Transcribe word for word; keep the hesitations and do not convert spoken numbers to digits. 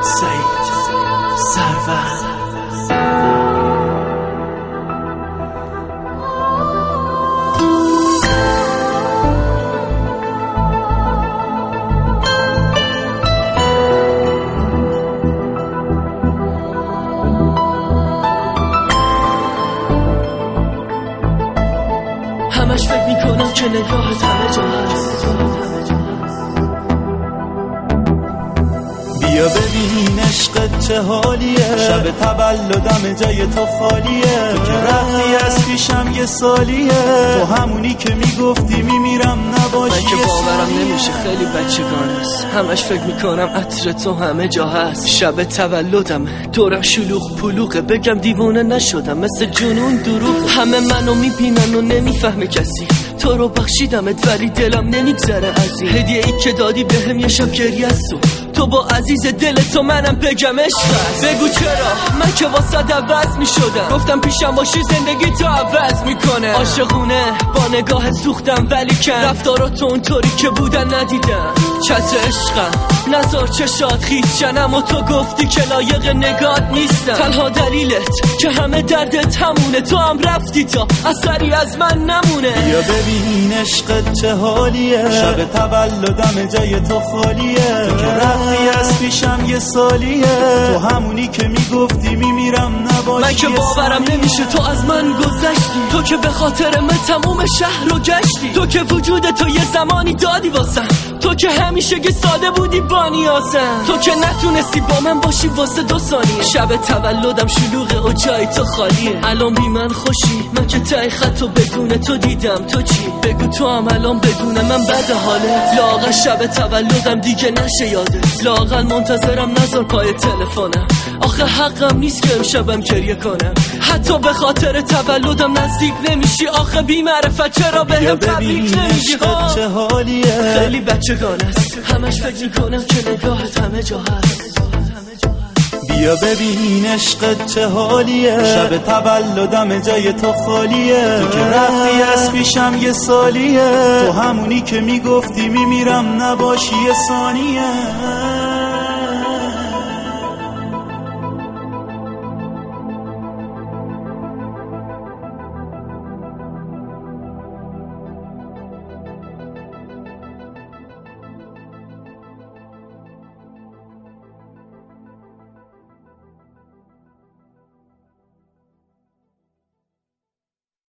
سعید سرور. همش فکر میکنم که نگاهت همه جا هست. بیا ببین عشقت چه حالیه، شب تولدم جای تو خالیه. تو که رفتی از پیشم یه سالیه، تو همونی که میگفتی میمیرم نباشی. من که باورم نمیشه خیلی بچگانه است. همش فکر میکنم عطر تو همه جا هست. شب تولدم دورم شلوغ پلوغه، بگم دیوونه نشدم مثل جنون دروغ. همه منو میبینن و نمیفهمه کسی، تو رو بخشیدمت ولی دلم نمیگذره از این هدیه ای که دادی بهم. یه شب گریه است و تو با عزیز دل تو منم بگم عشق است. بگو چرا من که واسه عوض میشدم، گفتم پیشم باشی زندگی تو عوض میکنه. عاشقونه با نگاه سوختم ولی کن رفتاراتو اونطوری که بودن ندیدم. چتر عشقم نزار چشات خیس جنم و تو گفتی که لایق نگات نیستم. تنها دلیلت که همه دردت همونه، تو هم رفتی تا اثری از من نمونه. بیا ببین عشقت چه حالیه، شب تولدم جای تو خالیه. تو که رفتی از پیشم یه سالیه، تو همونی که میگفتی میمیرم نباشی. من که باورم نمیشه تو از من گذشتی، تو که به خاطر من تموم شهر رو گشتی. تو که وجود تو یه زمانی دادی واسم، تو که همیشه که ساده بودی با نیازم. تو که نتونستی با من باشی واسه دو ثانیه. شب تولدم شلوغه و جای تو خالیه. الان بی من خوشی، من که تای خطو بدون تو دیدم. تو چی؟ بگو تو هم الان بدون من بد حاله. لااقل شب تولدم دیگه نشه یادت، لااقل منتظرم نذار پای تلفنم. آخه حقم نیست که امشبم گریه کنم، حتی به خاطر تولدم نزدیک نمیشی. آخه بی معرفت چرا بهم تبریک نمیگی؟ چه حالیه، خیلی بچگانه است. همش فکر میکنم که نگاهت همه جا هست. بیا ببین عشقت چه حالیه، شب تولدم جای تو خالیه. تو که رفتی از پیشم یه سالیه، تو همونی که میگفتی میمیرم نباشی یه ثانیه.